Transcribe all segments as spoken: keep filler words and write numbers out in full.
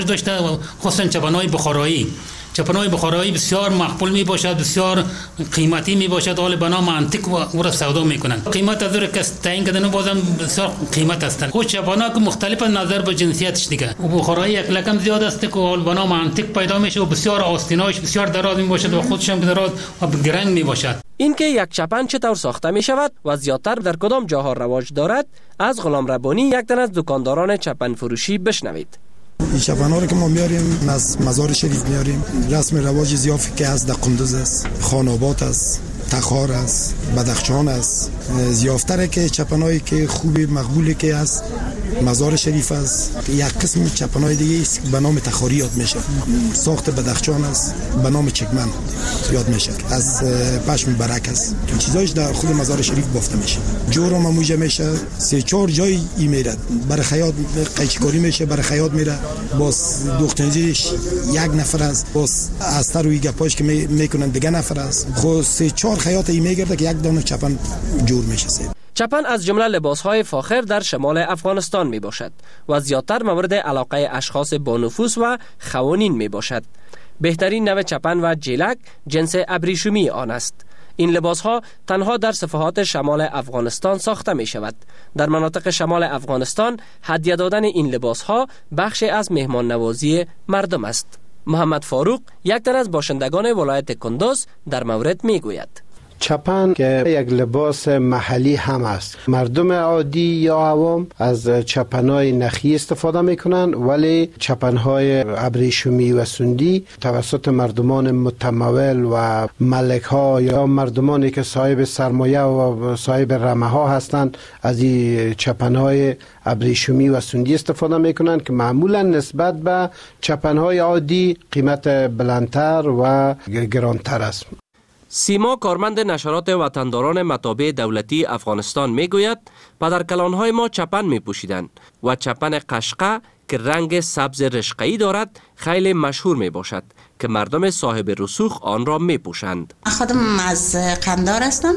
داشته، خصوصا چپن‌های بخارایی. چپن‌های بخارایی بسیار مقبول می باشد، بسیار قیمتی می باشد، حال به نام انتیک و را سودا میکنند. قیمت از که تعیین کردن بازم بسیار قیمت هستند. خود چپن‌ها که مختلف نظر به جنسیتش دیگه. و بخارایی یک لکم زیاد است که حال به نام انتیک پیدا میشه و بسیار آستیناش بسیار دراز می باشد و خودش هم دراز و گرنگ می باشد. اینکه یک چپن چطور ساخته می شود و زیادتر در کدام جاها رواج دارد، از غلام ربانی، یک تن از دکانداران چپن فروشی، بشنوید. این چپن‌ها رو که ما میاریم از مزار شریف میاریم. رسم رواج زیافی که از در قندوز است، خانابات است، تخار است، بدخشان است. زیافتره که چپن‌هایی که خوبی مقبولی که از مزار شریف است. یک قسم چپن‌های دیگه است به نام تخاری یاد میشه. ساخت بدخشان است به نام چکمن یاد میشه. از پشم برک است. چیزایش در خود مزار شریف بافته میشه. جورا مموجه میشه. سه چهار جای ای میره. برای خیاط قیچکاری میشه، برای خیاط میره. باز دوختنجیش یک نفر است. باز استر و گپاش که میکنن دیگه نفر است. خو سه چهار خیاط ای میگرده که یک دانه چپن جور میشه. چپن از جمله لباس‌های فاخر در شمال افغانستان می باشد و زیادتر مورد علاقه اشخاص با نفوذ و خوانین می باشد. بهترین نوع چپن و جیلک جنس ابریشمی آن است. این لباس‌ها تنها در صفحات شمال افغانستان ساخته می شود. در مناطق شمال افغانستان هدیه دادن این لباس‌ها بخشی از مهمان نوازی مردم است. محمد فاروق، یک تن از باشندگان ولایت کندوز، در مورد می گوید. چپن که یک لباس محلی هم است. مردم عادی یا عوام از چپن‌های نخی استفاده میکنن، ولی چپن‌های ابریشمی و سندی توسط مردمان متمول و ملک‌ها یا مردمانی که صاحب سرمایه و صاحب رمه‌ها هستند از این چپن‌های ابریشمی و سندی استفاده میکنن که معمولا نسبت به چپن‌های عادی قیمت بلندتر و گرانتر است. سیما، کارمند نشرات وطنداران مطابع دولتی افغانستان، می گوید پدرکلانهای ما چپن می پوشیدند و چپن قشقه که رنگ سبز رشقه‌ای دارد خیلی مشهور می باشد که مردم صاحب رسوخ آن را می پوشند. خودم از قندار هستم.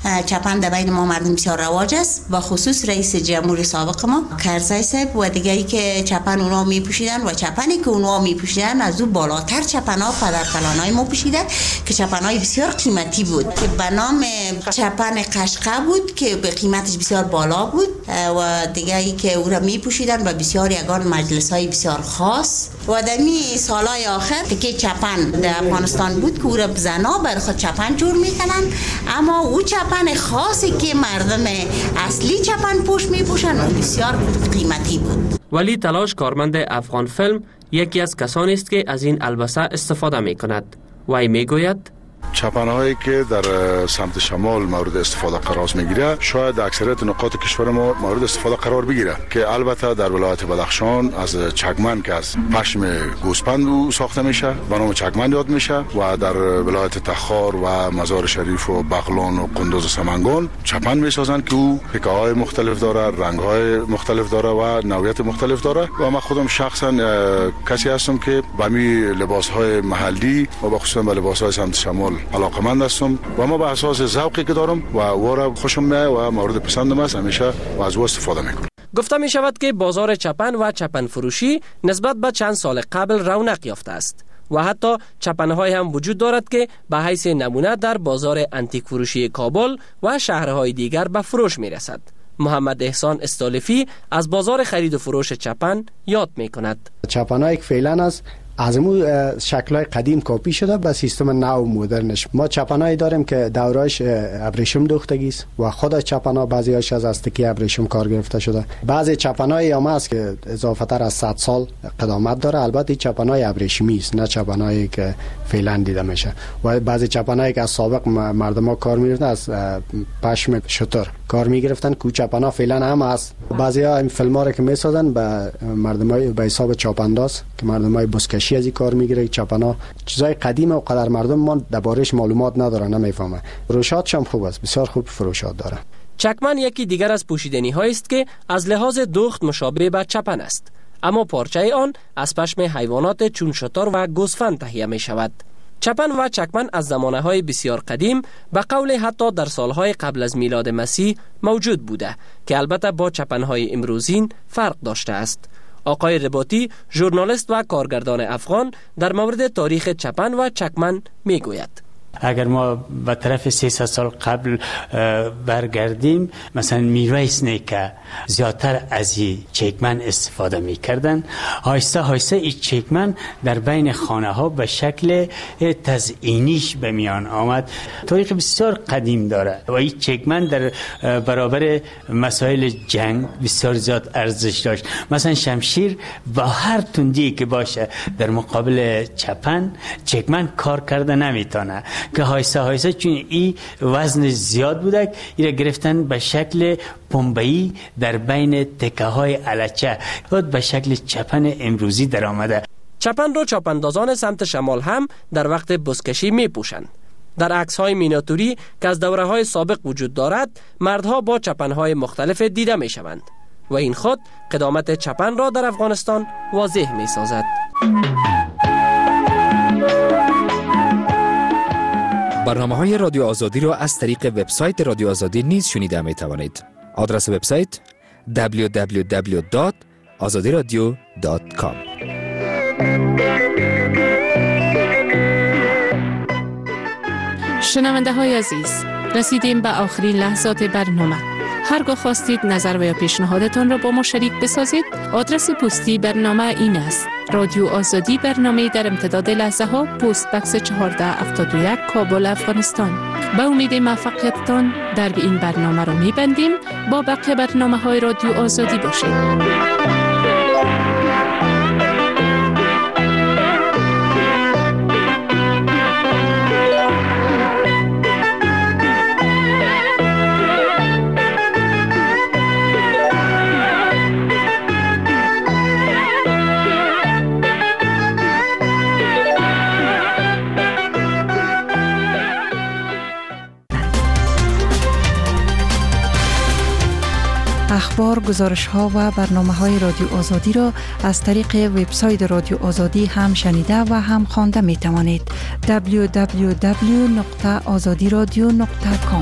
چپن در بین ما مردم بسیار رواج است، با خصوص رئیس جمهور سابق ما کرزی صاحب و دیگری که چپن اونا می پوشیدن و چپنی که اونا می پوشیدن از او بالاتر چپن‌ها پدرکلانای ما پوشیدن که چپن‌های بسیار قیمتی بود که به نام چپن قشقه بود که به قیمتش بسیار بالا بود و دیگری که او را می پوشیدن و بسیار یگان مجلس‌های بسیار خاص و در می سالهای آخر که چپن در افغانستان بود که او را زنا بر خود چپن جور میکنن، اما او چپن خاصی که مردم اصلی چپن پوش میپوشن و بسیار قیمتی بود. ولی تلاش، کارمند افغان فیلم، یکی از کسانی است که از این البسه استفاده میکند. وی میگوید چپن‌هایی که در سمت شمال مورد استفاده قرار میگیره شاید اکثریت نقاط کشور ما مورد استفاده قرار بگیره که البته در ولایت بدخشان از چکمن که از پشم گوسپند ساخته میشه به نام چکمن یاد میشه و در ولایت تخار و مزار شریف و بغلان و قندوز و سمنگان چپن میسازن که او پکه‌های مختلف داره، رنگ‌های مختلف داره و نوعیت مختلف داره و من خودم شخصا کسی هستم که به می لباس‌های محلی و به خصوص به لباس‌های سمت شمال علاقمند هستم و ما به اساس ذوقی که دارم و او را خوشم میاد و مورد پسندم است، همیشه و از او استفاده میکنم. گفته می شود که بازار چپن و چپن فروشی نسبت به چند سال قبل رونق یافته است و حتی چپن‌های هم وجود دارد که به حیث نمونه در بازار انتیک فروشی کابل و شهرهای دیگر به فروش می رسد. محمد احسان استالفی از بازار خرید و فروش چپن یاد می کند. چپن‌هایی که فعلا است از امو شکل‌های قدیم کپی شده به سیستم نو مدرنش. ما چپنایی داریم که دورایش ابریشم دوختگی است و خود چپنا بعضی‌هاش از استکی ابریشم کار گرفته شده. بعضی چپنایی هم هست که اضافه تر از صد سال قدامت داره، البته چپنای ابریشمی است، نه چپنایی که فعلا دیده میشه. و بعضی چپنایی که از سابق مردم ها کار می‌گرفتن از پشم شتر کار می‌گرفتن که چپنا فعلا هم هست. بعضی‌ها این فیلم‌ها رو که می‌سازن به مردمای به حساب چاپانداز که مردمای بسکشی از این کار میگیره. چپنا چیزای قدیمه و قدر مردم ما دربارش معلومات ندارن، نمیفهمه. فروشاتش هم خوب است، بسیار خوب فروشات داره. چکمن یکی دیگر از پوشیدنی هایی است که از لحاظ دوخت مشابه به چپن است، اما پارچه آن از پشم حیوانات چون شتر و گوسفند تهیه می شود. چپن و چکمن از زمانه های بسیار قدیم به قول حتی در سالهای قبل از میلاد مسیح موجود بوده که البته با چپن های امروزین فرق داشته است. آقای رباطی، ژورنالیست و کارگردان افغان، در مورد تاریخ چپن و چکمن می گوید. اگر ما به طرف سیصد سال قبل برگردیم، مثلا میرویس نیکه زیادتر از این چکمن استفاده میکردن. آهسته آهسته این چکمن در بین خانه ها به شکل تزئینیش به میان آمد. تاریخ بسیار قدیم داره و این چکمن در برابر مسائل جنگ بسیار زیاد ارزش داشت. مثلا شمشیر با هر تندی که باشه در مقابل چپن، چکمن کار کرده نمیتونه، که هایسته هایسته چون این وزن زیاد بوده ایره گرفتن به شکل پنبه‌ای در بین تکه های الچه و به شکل چپن امروزی در آمده. چپن را چاپاندازان سمت شمال هم در وقت بزکشی می پوشند. در عکس های مینیاتوری که از دوره های سابق وجود دارد، مردها با چپن های مختلف دیده می شوند و این خود قدامت چپن را در افغانستان واضح می سازد. برنامه‌های رادیو آزادی را از طریق وبسایت رادیو آزادی نیز شنیده می‌توانید. آدرس وبسایت دبلیو دبلیو دبلیو دات آزادی رادیو دات کام. شنونده های عزیز، رسیدیم به آخرین لحظات برنامه. هرگاه خواستید نظر و یا پیشنهادتان را با ما شریک بسازید، آدرس پستی برنامه این است: رادیو آزادی، برنامه در امتداد لحظه ها، پست بکس چهارده هفتاد و یک، کابل، افغانستان. به امید موفقیتتان در این برنامه را می‌بندیم. با بقیه برنامه های رادیو آزادی باشید. اخبار، گزارش ها و برنامه های رادیو آزادی را از طریق وبسایت رادیو آزادی هم شنیده و هم خوانده می توانید. دبلیو دبلیو دبلیو دات آزادی رادیو دات کام.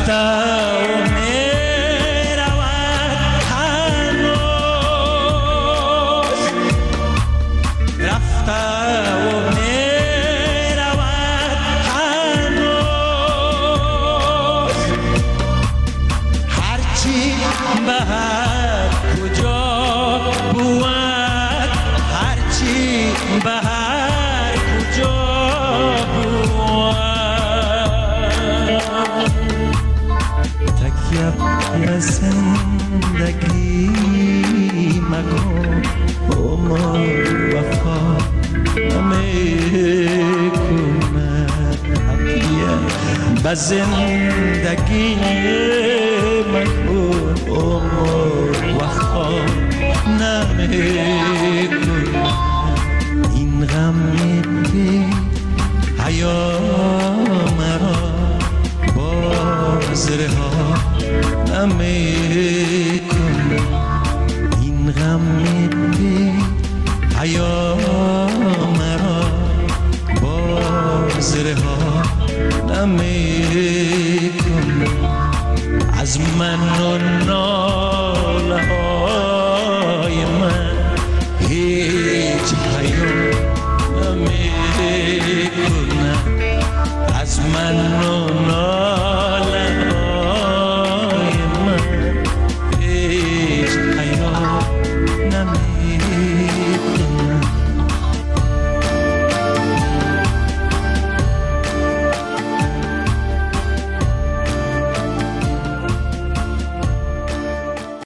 رفته و می رود هنوز رفته و می رود هنوز هرچی به هر کجا بود هرچی به هر کجا تکیه به زندگی مکن عمر وفا نمیکند تکیه به زندگی مکن عمر وفا نمیکند